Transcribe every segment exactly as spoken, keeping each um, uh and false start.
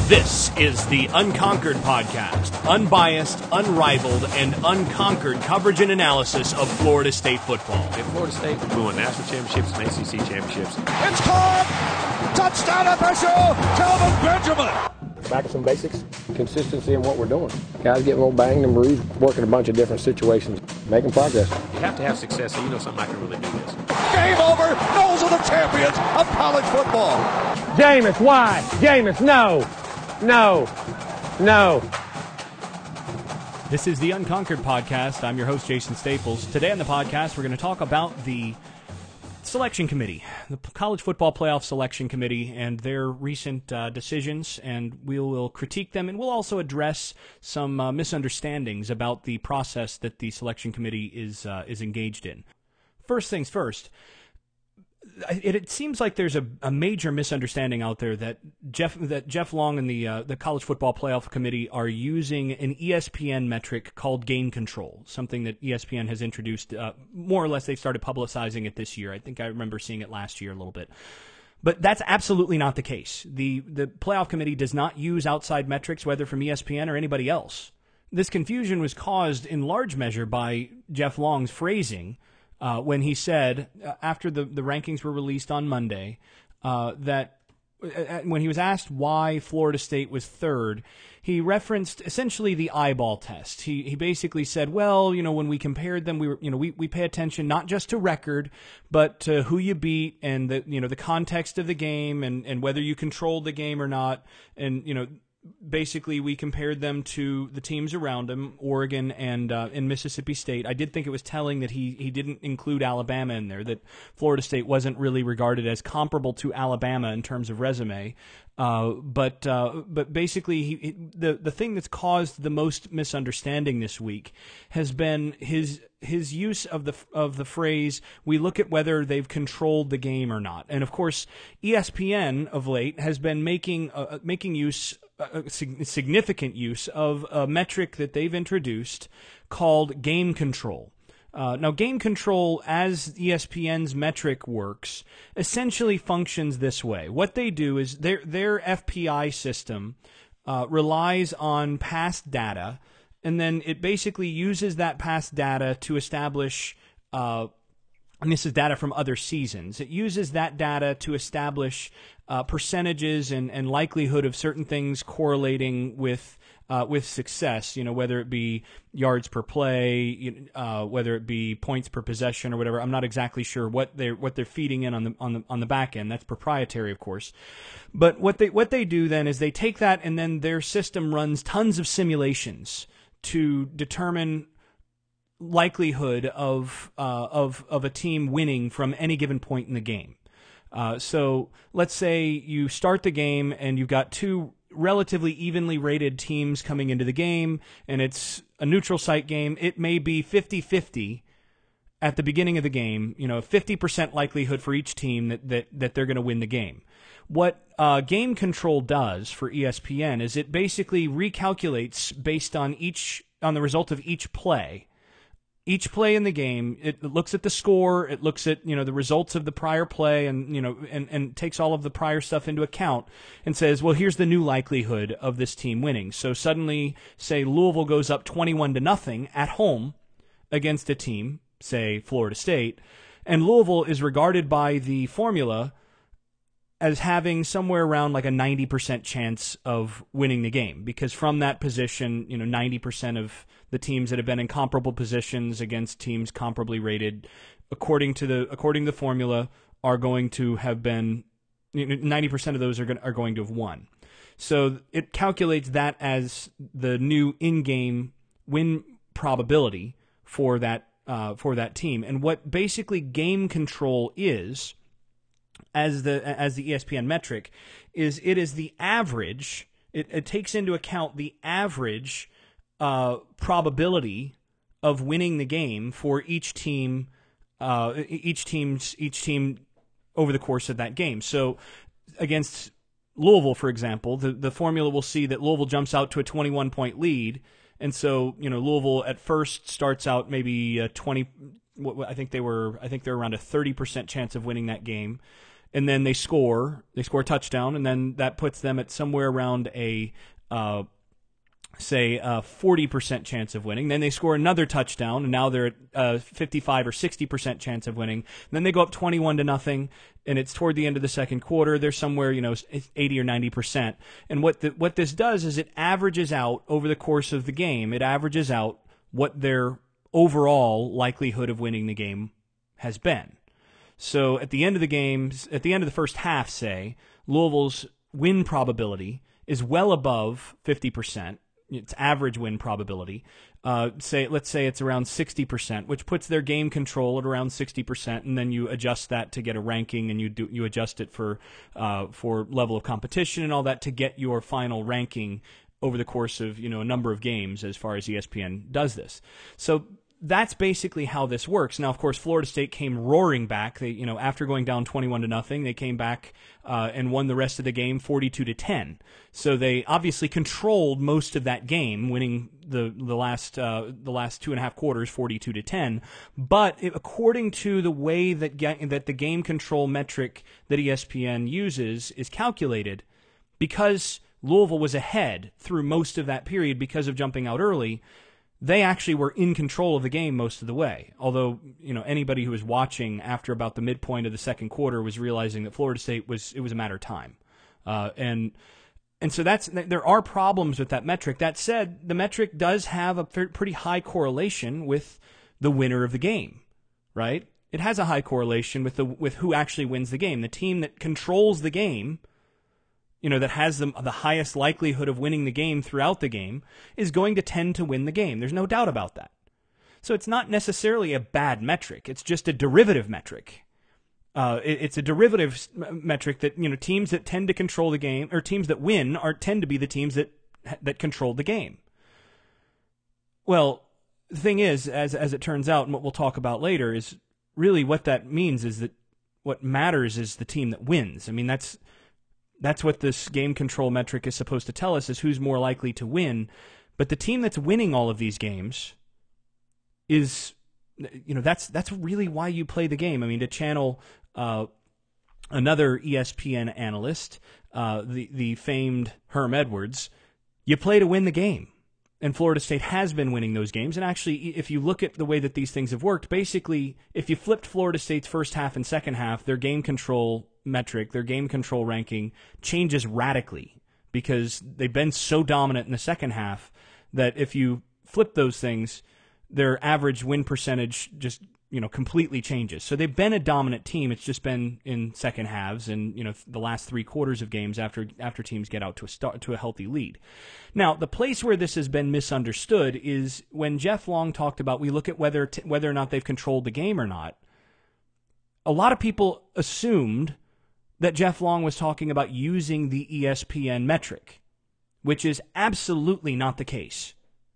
This is the Unconquered Podcast, unbiased, unrivaled, and unconquered coverage and analysis of Florida State football. In Florida State, we won national championships and A C C championships. It's caught! Touchdown F S U! Kelvin Benjamin! Back to some basics, consistency in what we're doing. Guys getting a little banged and bruised, working a bunch of different situations, making progress. You have to have success, so you know something I can really do this. Game over! Those are the champions of college football! Jameis, why? Jameis, no! No. No. This is the Unconquered Podcast. I'm your host, Jason Staples. Today on the podcast, we're going to talk about the selection committee, the College Football Playoff Selection Committee, and their recent uh, decisions, and we will critique them, and we'll also address some uh, misunderstandings about the process that the selection committee is uh, is engaged in. First things first. It, it seems like there's a, a major misunderstanding out there that Jeff that Jeff Long and the uh, the College Football Playoff Committee are using an E S P N metric called game control, something that E S P N has introduced. Uh, more or less, they started publicizing it this year. I think I remember seeing it last year a little bit. But that's absolutely not the case. The the Playoff Committee does not use outside metrics, whether from E S P N or anybody else. This confusion was caused in large measure by Jeff Long's phrasing Uh, when he said, uh, after the, the rankings were released on Monday, uh, that uh, when he was asked why Florida State was third, he referenced essentially the eyeball test. He he basically said, well, you know, when we compared them, we were, you know, we, we pay attention not just to record, but to who you beat and the, you know, the context of the game and, and whether you controlled the game or not. And, you know, basically, we compared them to the teams around them, Oregon and uh, and Mississippi State. I did think it was telling that he, he didn't include Alabama in there, that Florida State wasn't really regarded as comparable to Alabama in terms of resume. Uh, but uh, but basically, he, he, the the thing that's caused the most misunderstanding this week has been his his use of the of the phrase, we look at whether they've controlled the game or not. And of course, E S P N of late has been making uh, making use. A significant use of a metric that they've introduced called game control. Uh, now, game control, as E S P N's metric works, essentially functions this way. What they do is their their F P I system uh, relies on past data, and then it basically uses that past data to establish uh, and this is data from other seasons. It uses that data to establish uh, percentages and, and likelihood of certain things correlating with uh, with success. You know, whether it be yards per play, uh, whether it be points per possession or whatever. I'm not exactly sure what they're what they're feeding in on the on the on the back end. That's proprietary, of course. But what they what they do then is they take that and then their system runs tons of simulations to determine likelihood of uh, of of a team winning from any given point in the game. Uh, so let's say you start the game and you've got two relatively evenly rated teams coming into the game, and it's a neutral site game. It may be fifty-fifty at the beginning of the game, you know, fifty percent likelihood for each team that, that, that they're going to win the game. What uh, game control does for E S P N is it basically recalculates based on each on the result of each play. Each play in the game, it looks at the score, it looks at, you know, the results of the prior play and, you know, and, and takes all of the prior stuff into account and says, well, here's the new likelihood of this team winning. So suddenly, say Louisville goes up twenty-one to nothing at home against a team, say Florida State, and Louisville is regarded by the formula as having somewhere around like a ninety percent chance of winning the game, because from that position, you know, ninety percent of the teams that have been in comparable positions against teams comparably rated, according to the according to the formula, are going to have been, you know, ninety percent of those are going are going to have won. So it calculates that as the new in-game win probability for that uh, for that team. And what basically game control is, as the as the E S P N metric, is it is the average. It, it takes into account the average uh, probability of winning the game for each team, uh, each team's each team over the course of that game. So against Louisville, for example, the the formula will see that Louisville jumps out to a twenty-one point lead, and so you know Louisville at first starts out maybe a twenty. I think they were I think they're around a thirty percent chance of winning that game. and then they score, they score a touchdown, and then that puts them at somewhere around a, uh, say, a forty percent chance of winning. Then they score another touchdown, and now they're at a fifty-five or sixty percent chance of winning. And then they go up twenty-one to nothing, and it's toward the end of the second quarter. They're somewhere, you know, eighty or ninety percent. And what the, what this does is it averages out over the course of the game. It averages out what their overall likelihood of winning the game has been. So at the end of the game, at the end of the first half, say, Louisville's win probability is well above fifty percent. Its average win probability. Uh, say, let's say it's around sixty percent, which puts their game control at around sixty percent, and then you adjust that to get a ranking, and you do you adjust it for uh, for level of competition and all that to get your final ranking over the course of, you know, a number of games as far as E S P N does this. So that's basically how this works. Now, of course, Florida State came roaring back. They, you know, after going down twenty-one to nothing, they came back uh, and won the rest of the game forty-two to ten. So they obviously controlled most of that game, winning the the last uh, the last two and a half quarters forty-two to ten. But it, according to the way that ga- that the game control metric that E S P N uses is calculated, because Louisville was ahead through most of that period because of jumping out early, they actually were in control of the game most of the way. Although, you know, anybody who was watching after about the midpoint of the second quarter was realizing that Florida State was, it was a matter of time. Uh, and, and so that's, there are problems with that metric. That said, the metric does have a pretty high correlation with the winner of the game, right? It has a high correlation with the, with who actually wins the game. The team that controls the game, you know, that has the, the highest likelihood of winning the game throughout the game, is going to tend to win the game. There's no doubt about that. So it's not necessarily a bad metric. It's just a derivative metric. Uh, it, it's a derivative metric that, you know, teams that tend to control the game, or teams that win, are tend to be the teams that that control the game. Well, the thing is, as as it turns out, and what we'll talk about later, is really what that means is that what matters is the team that wins. I mean, that's That's what this game control metric is supposed to tell us, is who's more likely to win. But the team that's winning all of these games is, you know, that's that's really why you play the game. I mean, to channel uh, another E S P N analyst, uh, the, the famed Herm Edwards, you play to win the game. And Florida State has been winning those games. And actually, if you look at the way that these things have worked, basically, if you flipped Florida State's first half and second half, their game control metric, their game control ranking changes radically, because they've been so dominant in the second half that if you flip those things, their average win percentage just, you know, completely changes. So they've been a dominant team. It's just been in second halves and, you know, the last three quarters of games after after teams get out to a start, to a healthy lead. Now, the place where this has been misunderstood is when Jeff Long talked about, we look at whether t- whether or not they've controlled the game or not. A lot of people assumed that Jeff Long was talking about using the E S P N metric, which is absolutely not the case.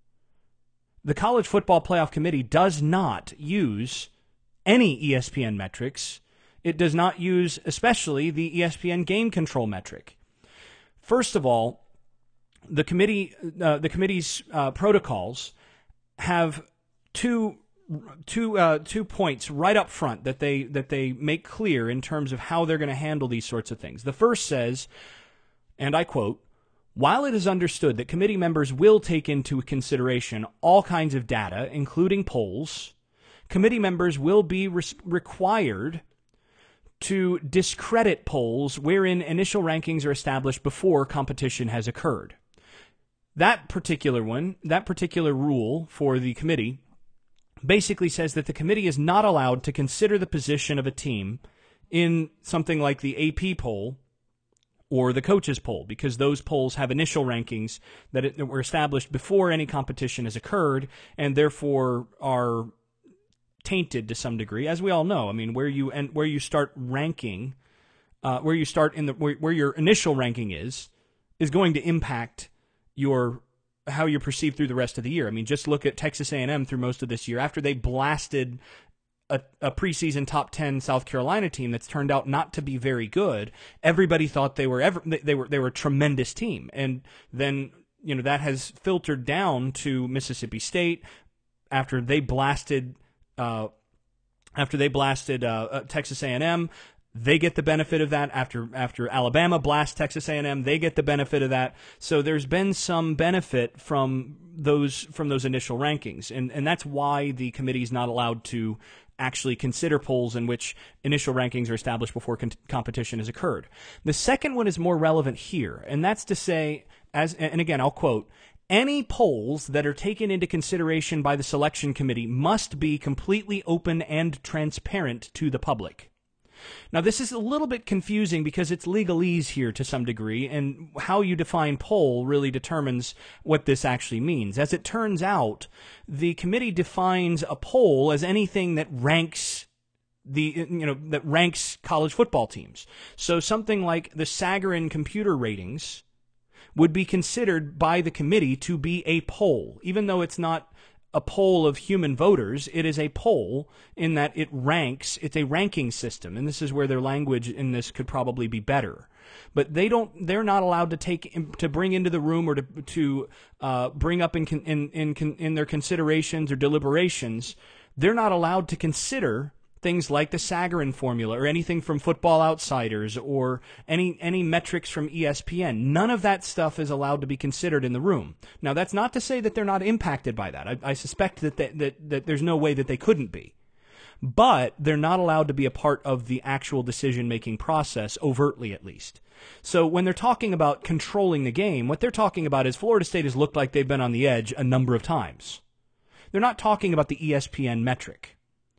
The College Football Playoff Committee does not use any E S P N metrics. It does not use, especially, the E S P N game control metric. First of all, the committee, uh, the committee's uh, protocols have two two uh, two points right up front that they that they make clear in terms of how they're going to handle these sorts of things. The first says, and I quote, "While it is understood that committee members will take into consideration all kinds of data, including polls, committee members will be re- required to discredit polls wherein initial rankings are established before competition has occurred." That particular one, that particular rule for the committee basically says that the committee is not allowed to consider the position of a team in something like the A P poll or the coaches poll, because those polls have initial rankings that, it, that were established before any competition has occurred and therefore are tainted to some degree, as we all know. I mean, where you and where you start ranking, uh, where you start in the where, where your initial ranking is, is going to impact your how you're perceived through the rest of the year. I mean, just look at Texas A and M through most of this year. After they blasted a, a preseason top ten South Carolina team that's turned out not to be very good, everybody thought they were ever they were they were a tremendous team, and then, you know, that has filtered down to Mississippi State after they blasted uh, after they blasted uh, uh, Texas A and M. They get the benefit of that after after Alabama blasts Texas A and M. They get the benefit of that. So there's been some benefit from those from those initial rankings, and and that's why the committee is not allowed to actually consider polls in which initial rankings are established before con- competition has occurred. The second one is more relevant here, and that's to say, as and again I'll quote, any polls that are taken into consideration by the selection committee must be completely open and transparent to the public. Now, this is a little bit confusing because it's legalese here to some degree, and how you define poll really determines what this actually means. As it turns out, the committee defines a poll as anything that ranks the you know that ranks college football teams. So something like the Sagarin computer ratings would be considered by the committee to be a poll, even though it's not a poll of human voters. It is a poll in that it ranks, it's a ranking system, and this is where their language in this could probably be better. But they don't, they're not allowed to take, to bring into the room or to, to uh, bring up in, in, in, in their considerations or deliberations, they're not allowed to consider things like the Sagarin formula or anything from Football Outsiders or any any metrics from E S P N. None of that stuff is allowed to be considered in the room. Now, that's not to say that they're not impacted by that. I, I suspect that, they, that that there's no way that they couldn't be. But they're not allowed to be a part of the actual decision-making process, overtly at least. So when they're talking about controlling the game, what they're talking about is Florida State has looked like they've been on the edge a number of times. They're not talking about the E S P N metric.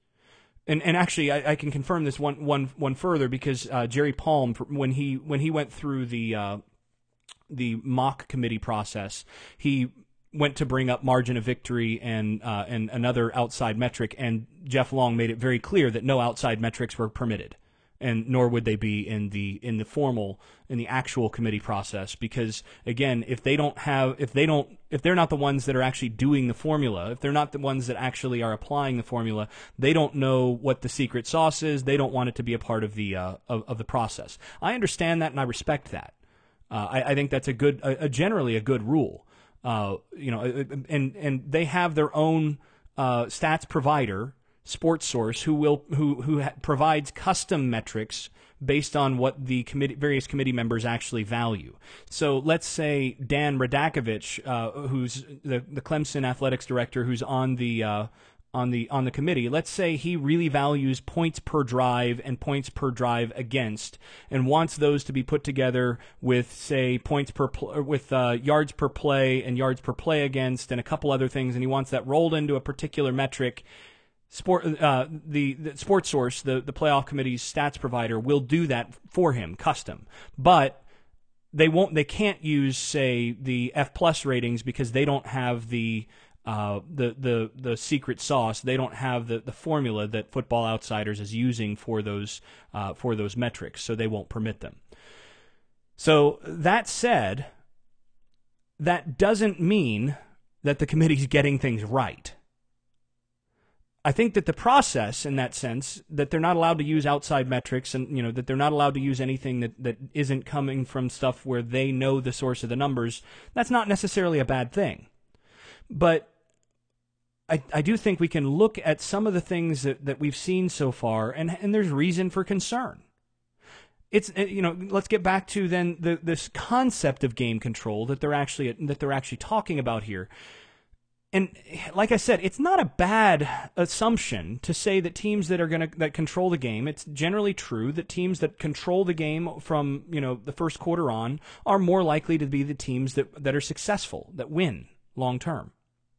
And and actually, I, I can confirm this one one one further because uh, Jerry Palm, when he when he went through the uh, the mock committee process, he went to bring up margin of victory and uh, and another outside metric, and Jeff Long made it very clear that no outside metrics were permitted, and nor would they be in the in the formal in the actual committee process, because again, if they don't have if they don't if they're not the ones that are actually doing the formula, if they're not the ones that actually are applying the formula, they don't know what the secret sauce is. They don't want it to be a part of the uh, of, of the process. I understand that and I respect that. Uh, I, I think that's a good a, a generally a good rule. Uh, you know, and and they have their own uh, stats provider, Sports Source, who will who who ha- provides custom metrics based on what the committee, various committee members actually value. So let's say Dan Radakovich, uh, who's the the Clemson athletics director, who's on the uh, on the on the committee. Let's say he really values points per drive and points per drive against, and wants those to be put together with, say, points per pl- with uh, yards per play and yards per play against, and a couple other things, and he wants that rolled into a particular metric. Sport, uh, the, the Sports Source, the, the playoff committee's stats provider, will do that for him, custom. But they won't. They can't use, say, the F plus ratings because they don't have the uh, the the the secret sauce. They don't have the, the formula that Football Outsiders is using for those uh, for those metrics, so they won't permit them. So that said, that doesn't mean that the committee's getting things right. I think that the process, in that sense, that they're not allowed to use outside metrics, and you know that they're not allowed to use anything that, that isn't coming from stuff where they know the source of the numbers, that's not necessarily a bad thing. But I, I do think we can look at some of the things that, that we've seen so far, and, and there's reason for concern. It's you know let's get back to then the, this concept of game control that they're actually that they're actually talking about here. And like I said, it's not a bad assumption to say that teams that are going to that control the game, it's generally true that teams that control the game from, you know, the first quarter on are more likely to be the teams that that are successful, that win long term.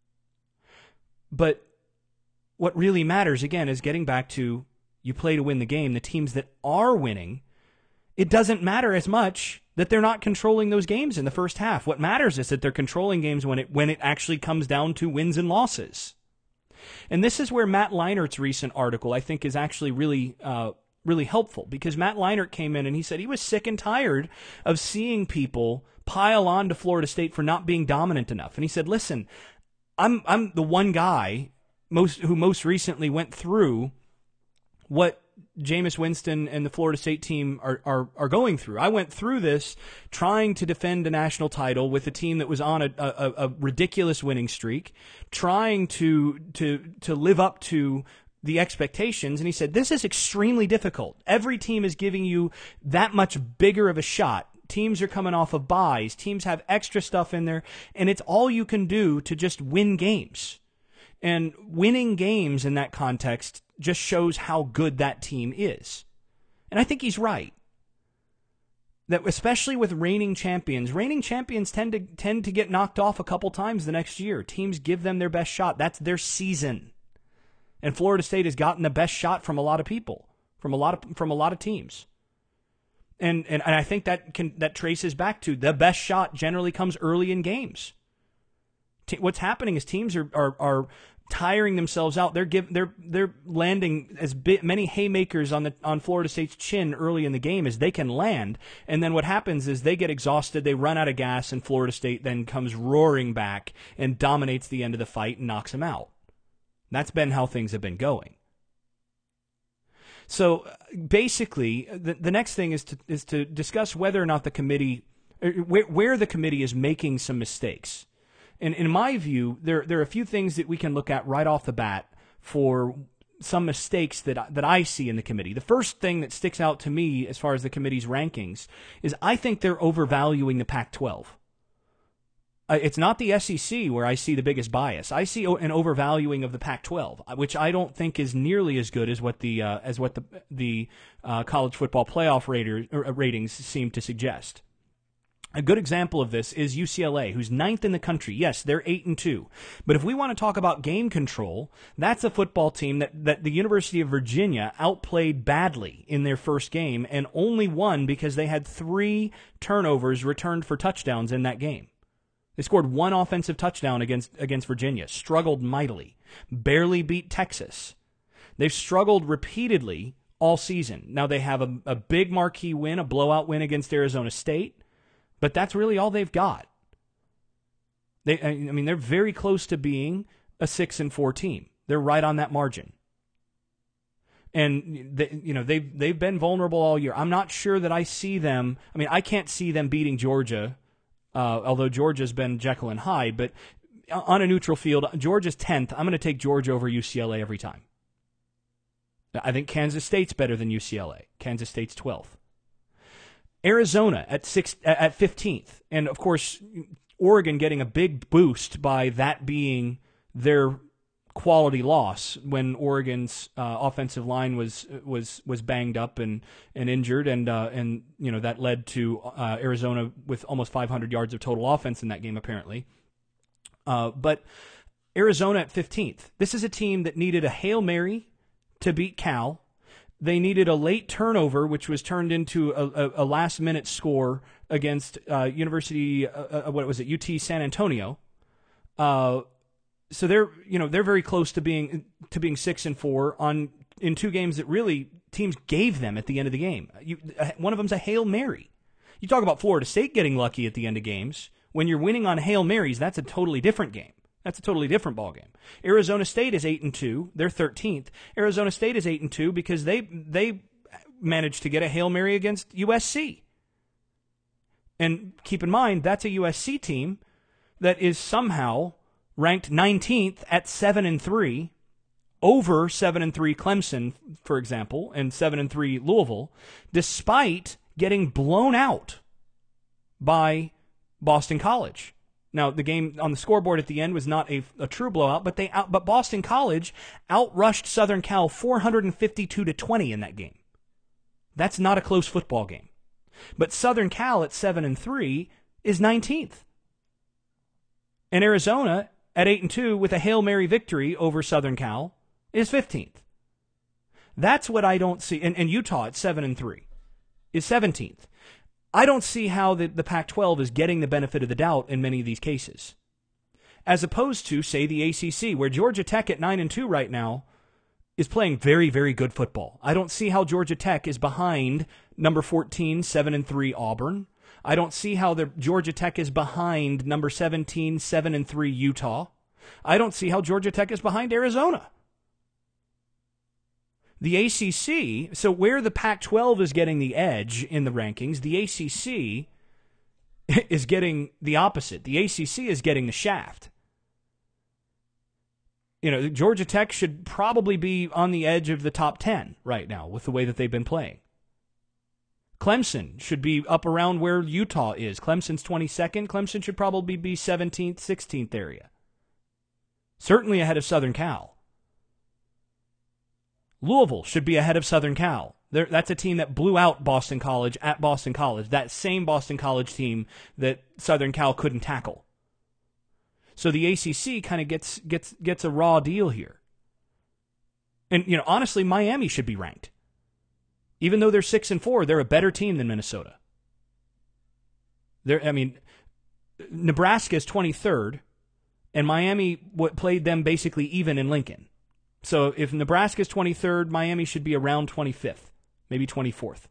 But what really matters, again, is getting back to you play to win the game. The teams that are winning, it doesn't matter as much that they're not controlling those games in the first half. What matters is that they're controlling games when it when it actually comes down to wins and losses. And this is where Matt Leinert's recent article, I think, is actually really uh, really helpful, because Matt Leinart came in and he said he was sick and tired of seeing people pile on to Florida State for not being dominant enough. And he said, listen, I'm I'm the one guy most who most recently went through what Jameis Winston and the Florida State team are, are are going through. I went through this trying to defend a national title with a team that was on a, a, a ridiculous winning streak, trying to to to live up to the expectations, and he said, this is extremely difficult. Every team is giving you that much bigger of a shot. Teams are coming off of buys. Teams have extra stuff in there, and it's all you can do to just win games. And winning games in that context just shows how good that team is. And I think he's right. That especially with reigning champions, reigning champions tend to tend to get knocked off a couple times the next year. Teams give them their best shot. That's their season. And Florida State has gotten the best shot from a lot of people, from a lot of from a lot of teams. And and, and I think that can that traces back to the best shot generally comes early in games. T- what's happening is teams are are, are tiring themselves out. They're give, they're they're landing as bit, many haymakers on the on Florida State's chin early in the game as they can land, and then what happens is they get exhausted, they run out of gas, and Florida State then comes roaring back and dominates the end of the fight and knocks them out. That's been how things have been going. So basically, the, the next thing is to is to discuss whether or not the committee, where, where the committee is making some mistakes. And in my view, there there are a few things that we can look at right off the bat for some mistakes that that I see in the committee. The first thing that sticks out to me as far as the committee's rankings is I think they're overvaluing the Pac twelve. It's not the S E C where I see the biggest bias. I see an overvaluing of the Pac twelve, which I don't think is nearly as good as what the uh, as what the the uh, college football playoff rater, or, ratings seem to suggest. A good example of this is U C L A, who's ninth in the country. Yes, they're eight and two, but if we want to talk about game control, that's a football team that that the University of Virginia outplayed badly in their first game and only won because they had three turnovers returned for touchdowns in that game. They scored one offensive touchdown against against Virginia, struggled mightily, barely beat Texas. They've struggled repeatedly all season. Now they have a, a big marquee win, a blowout win against Arizona State, but that's really all they've got. They, I mean, they're very close to being a six and four team. They're right on that margin. And they, you know they've they've been vulnerable all year. I'm not sure that I see them. I mean, I can't see them beating Georgia. Uh, although Georgia's been Jekyll and Hyde, but on a neutral field, Georgia's tenth. I'm going to take Georgia over U C L A every time. I think Kansas State's better than U C L A. Kansas State's twelfth. Arizona at six, at fifteenth. And, of course, Oregon getting a big boost by that being their quality loss when Oregon's uh, offensive line was was was banged up and, and injured, and uh, and you know that led to uh, Arizona with almost five hundred yards of total offense in that game apparently. Uh, but Arizona at fifteenth. This is a team that needed a Hail Mary to beat Cal. They needed a late turnover, which was turned into a, a, a last minute score against uh, University. Uh, uh, what was it? U T San Antonio. Uh, So they're, you know, they're very close to being to being six and four on in two games that really teams gave them at the end of the game. You, one of them's a Hail Mary. You talk about Florida State getting lucky at the end of games. When you're winning on Hail Marys, that's a totally different game. That's a totally different ball game. Arizona State is eight and two. They're thirteenth. Arizona State is eight and two because they they managed to get a Hail Mary against U S C. And keep in mind, that's a U S C team that is somehow ranked nineteenth at seven and three, over seven and three Clemson, for example, and seven and three Louisville, despite getting blown out by Boston College. Now, the game on the scoreboard at the end was not a, a true blowout, but they out, but Boston College outrushed Southern Cal four hundred fifty-two to twenty in that game. That's not a close football game. But Southern Cal at seven and three is nineteenth. And Arizona at eight and two with a Hail Mary victory over Southern Cal is fifteenth. That's what I don't see. And, and Utah at seven and three is seventeenth. I don't see how the, the Pac twelve is getting the benefit of the doubt in many of these cases. As opposed to, say, the A C C, where Georgia Tech at nine and two right now is playing very, very good football. I don't see how Georgia Tech is behind number fourteen, seven and three Auburn. I don't see how the Georgia Tech is behind number seventeen, seven and three Utah. I don't see how Georgia Tech is behind Arizona. The A C C, so where the Pac twelve is getting the edge in the rankings, the A C C is getting the opposite. The A C C is getting the shaft. You know, Georgia Tech should probably be on the edge of the top ten right now with the way that they've been playing. Clemson should be up around where Utah is. Clemson's twenty-second. Clemson should probably be seventeenth, sixteenth area. Certainly ahead of Southern Cal. Louisville should be ahead of Southern Cal. They're, that's a team that blew out Boston College at Boston College. That same Boston College team that Southern Cal couldn't tackle. So the A C C kind of gets gets gets a raw deal here. And, you know, honestly, Miami should be ranked. Even though they're six and four, they're a better team than Minnesota. They're, I mean, Nebraska is twenty-third, and Miami what played them basically even in Lincoln. So if Nebraska is twenty-third, Miami should be around twenty-fifth, maybe twenty-fourth.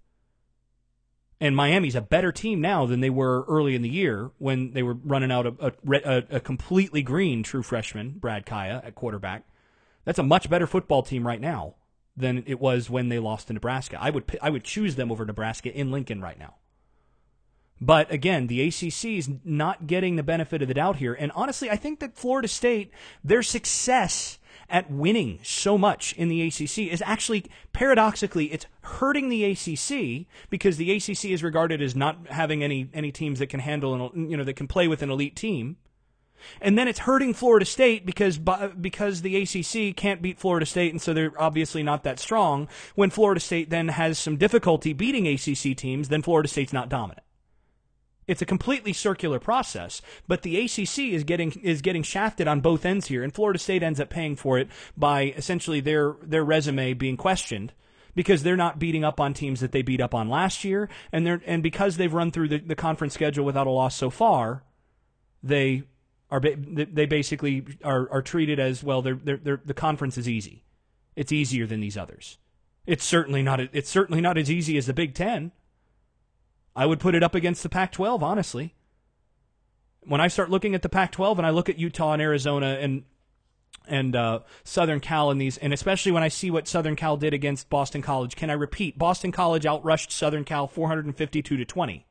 And Miami's a better team now than they were early in the year when they were running out a, a, a completely green true freshman, Brad Kaya, at quarterback. That's a much better football team right now than it was when they lost to Nebraska. I would I would choose them over Nebraska in Lincoln right now. But again, the A C C is not getting the benefit of the doubt here. And honestly, I think that Florida State, their success at winning so much in the A C C is actually, paradoxically, it's hurting the A C C because the A C C is regarded as not having any any teams that can handle, an, you know, that can play with an elite team. And then it's hurting Florida State because because the A C C can't beat Florida State, and so they're obviously not that strong. When Florida State then has some difficulty beating A C C teams, then Florida State's not dominant. It's a completely circular process, but the A C C is getting is getting shafted on both ends here, and Florida State ends up paying for it by essentially their their resume being questioned because they're not beating up on teams that they beat up on last year, and they're and because they've run through the, the conference schedule without a loss so far, they are they basically are are treated as, well, they're, they're, they're, the conference is easy. It's easier than these others. It's certainly not it's certainly not as easy as the Big Ten. I would put it up against the Pac twelve, honestly. When I start looking at the Pac twelve and I look at Utah and Arizona and and uh, Southern Cal and these, and especially when I see what Southern Cal did against Boston College, can I repeat? Boston College outrushed Southern Cal four hundred fifty-two to twenty.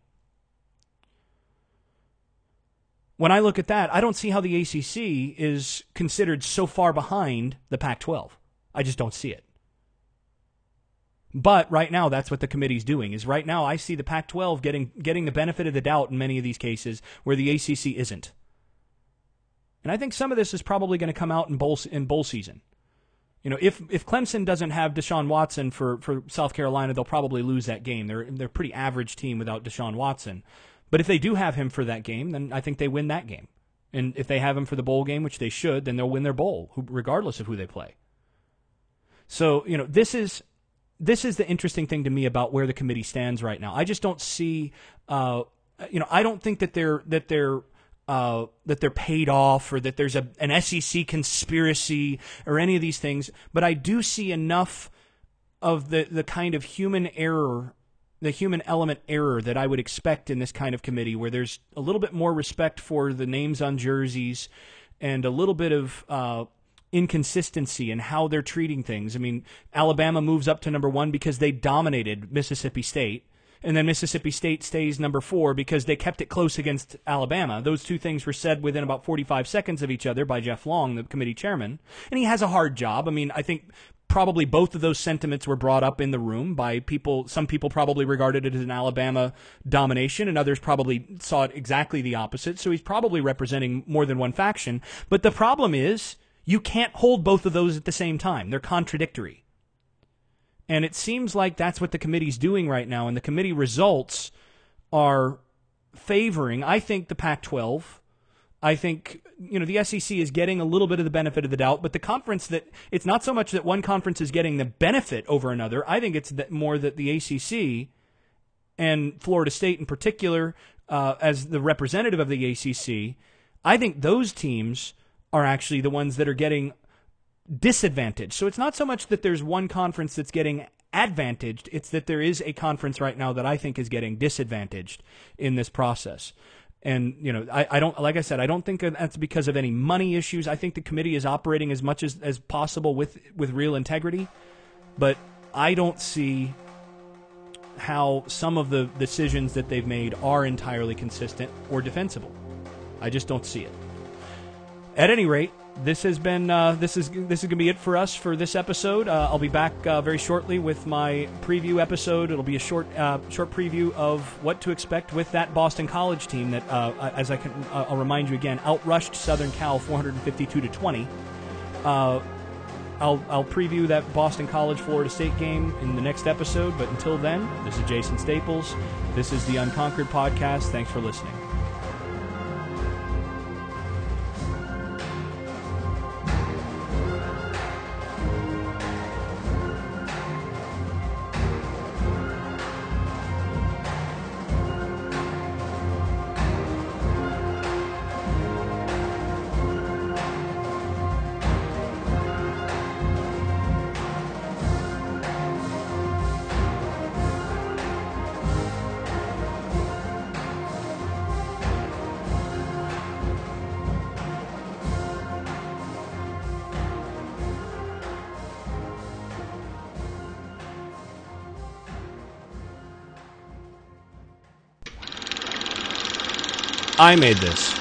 When I look at that, I don't see how the A C C is considered so far behind the Pac twelve. I just don't see it. But right now, that's what the committee's doing, is right now I see the Pac twelve getting getting the benefit of the doubt in many of these cases where the A C C isn't. And I think some of this is probably going to come out in bowl, in bowl season. You know, if if Clemson doesn't have Deshaun Watson for, for South Carolina, they'll probably lose that game. They're, they're a pretty average team without Deshaun Watson. But if they do have him for that game, then I think they win that game. And if they have him for the bowl game, which they should, then they'll win their bowl, regardless of who they play. So, you know, this is... This is the interesting thing to me about where the committee stands right now. I just don't see, uh, you know, I don't think that they're that they're uh, that they're paid off or that there's a an S E C conspiracy or any of these things. But I do see enough of the the kind of human error, the human element error that I would expect in this kind of committee, where there's a little bit more respect for the names on jerseys and a little bit of Uh, inconsistency in how they're treating things. I mean, Alabama moves up to number one because they dominated Mississippi State, and then Mississippi State stays number four because they kept it close against Alabama. Those two things were said within about forty-five seconds of each other by Jeff Long, the committee chairman, and he has a hard job. I mean, I think probably both of those sentiments were brought up in the room by people. Some people probably regarded it as an Alabama domination, and others probably saw it exactly the opposite, so he's probably representing more than one faction. But the problem is, you can't hold both of those at the same time. They're contradictory. And it seems like that's what the committee's doing right now, and the committee results are favoring, I think, the Pac twelve. I think, you know, the S E C is getting a little bit of the benefit of the doubt, but the conference that, it's not so much that one conference is getting the benefit over another. I think it's that more that the A C C and Florida State in particular, uh, as the representative of the A C C, I think those teams are actually the ones that are getting disadvantaged. So it's not so much that there's one conference that's getting advantaged, it's that there is a conference right now that I think is getting disadvantaged in this process. And, you know, I, I don't, like I said, I don't think that's because of any money issues. I think the committee is operating as much as, as possible with, with real integrity, but I don't see how some of the decisions that they've made are entirely consistent or defensible. I just don't see it. At any rate, this has been uh, this is this is gonna be it for us for this episode. Uh, I'll be back uh, very shortly with my preview episode. It'll be a short uh, short preview of what to expect with that Boston College team that, uh, as I can, uh, I'll remind you again, outrushed Southern Cal four hundred fifty-two to twenty. Uh, I'll I'll preview that Boston College Florida State game in the next episode. But until then, this is Jason Staples. This is the Unconquered Podcast. Thanks for listening. I made this.